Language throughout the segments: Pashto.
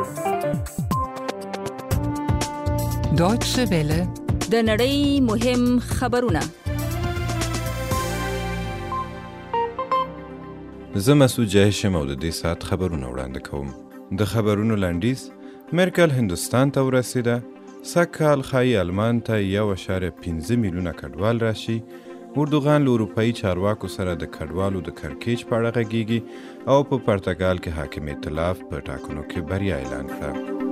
Deutsche Welle. د نړۍ مهم خبرونه. زه مسعود جاهش یم او د دې ساعت خبرونه وړاندې کوم. د خبرونو لنډیز: مرکل هندوستان ته ورسېده. سږکال ښایي آلمان ته 1.5 میلیونه کډوال راشي. اردوغان له اروپایي چارواکو سره د کډوالو د کړکېچ په اړه غږیږي او په پرتګال کې حاکم ائتلاف په ټاکنو کې بریا اعلان کړه.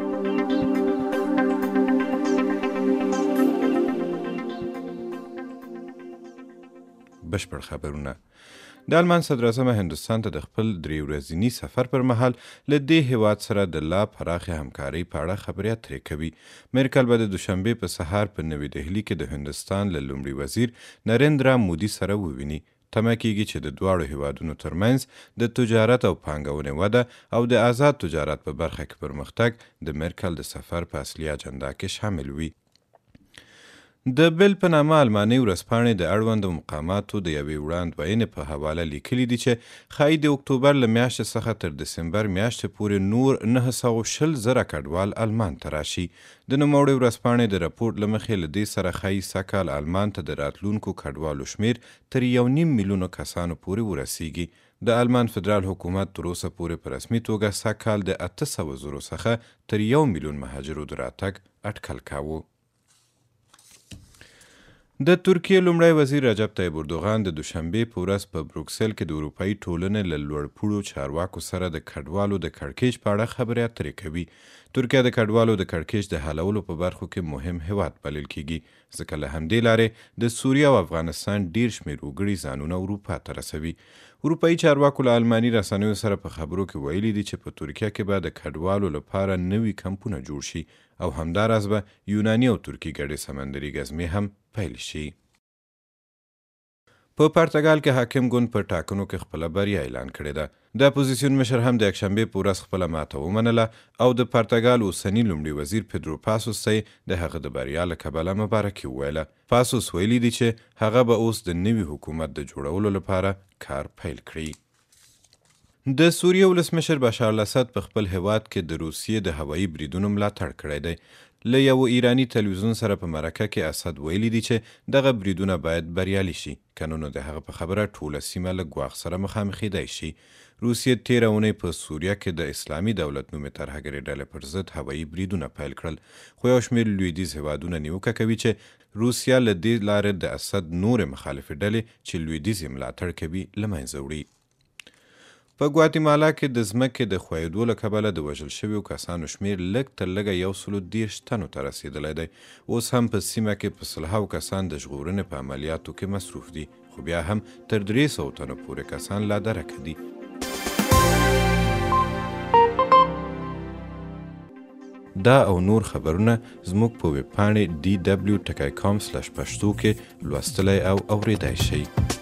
بشپړ خبرونه. د آلمان صدراعظم هندوستان ته د خپل 3 ورځني سفر پر مهال له دې هیواد سره د لا پراخې همکارۍ په اړه خبرې اترې کوي. مرکل به د دوشنبې په سهار په نوې دهلي کې د هندوستان له لومړي وزیر نریندرا مودي سره وویني. تمه کېږي چې د دواړو هیوادونو ترمنځ د تجارت او پانګونې وده او د آزاد تجارت په برخه کې پرمختګ د مرکل د سفر په اصلي اجنډا کې شامل وي. د بل په نامه آلماني ورځپاڼې د اړوندو مقاماتو د یوې وړاندوینې په حواله لیکلي دي چې ښایي د اکتوبر له میاشتې څخه تر دسمبر میاشتې پورې نور 920,000 کډوال آلمان ته راشي. د نوموړې ورځپاڼې د راپور له مخې له دې سره ښایي سږکال آلمان ته د راتلونکو کډوالو شمېر تر 1.5 میلیونه کسانو پورې ورسیږي. د آلمان فدرال حکومت تر اوسه پورې په رسمي توګه سږکال د 800,000 څخه تر 1 میلیون مهاجرو د راتګ اټکل کاوه. د ترکیې لومړی وزیر رجب طیب اردوغان د دوشنبې په ورځ په بروکسل کې د اروپایي ټولنې له لوړپوړو چارواکو سره د کډوالو د کړکېچ په اړه خبرې اترې کوي. ترکیه د کډوالو د کړکېچ د حلولو په برخو کې مهم هیواد بلل کیږي، ځکه له همدې لارې د سوریه او افغانستان ډیر شمېر وګړي ځانونه اروپا ته رسوي. اروپایي چارواکو له آلماني رسنیو سره په خبرو کې ویلي دي چې په ترکیه کې به د کډوالو لپاره نوي کمپونه جوړ شي او همداراز به یوناني او ترکي ګډې سمندري ګزمې هم پیل شي. په پرتګال کې حاکم ګوند په ټاکنو کې خپله بریا اعلان کړې ده. د اپوزیسیون مشر هم د یکشنبې په ورځ خپله ماته ومنله او د پرتګال اوسني لومړي وزیر پیدرو پاسوس ته د هغه د بریا له کبله مبارکي وویله. پاسوس ویلي دي چې هغه به اوس د نوي حکومت د جوړولو لپاره کار پیل کړي. د سوریه ولسمشر بشار الاسد په خپل هیواد کې د روسیې د هوایي بریدونو ملاتړ کړی دی. له یو ایرانی تلویزیون سره په مرکه کې اسد ویلي دي چې دغه بریدونه باید بریالي شي، کنه نو د هغه په خبره ټوله سیمه له ګواښ سره مخامخېدای شي. روسیې تېره اونۍ په سوریه کې د اسلامي دولت نومې ترهګرې ډلې پر ضد هوایي بریدونه پیل کړل، خو یو شمېر لویدیځ هیوادونه نیوکه کوي چې روسیه له دې لارې د اسد نورې مخالفې ډلې چې لویدیځ یې ملاتړ کوي له منځه وړي. په ګواتیمالا کې د ځمکې د ښویېدو له کبله د وژل شویو کسانو شمېر لږ تر لږه 130 تنو ته رسېدلی دی. اوس هم په سیمه کې په سلهاو کسان د ژغورنې په عملیاتو کې مصروف دي، خو بیا هم تر 300 تنو پورې کسان لا درکه دي. دا او نور خبرونه زموږ په ویبپاڼې dw.com/پښتو کې لوستلی او اورېدای شئ.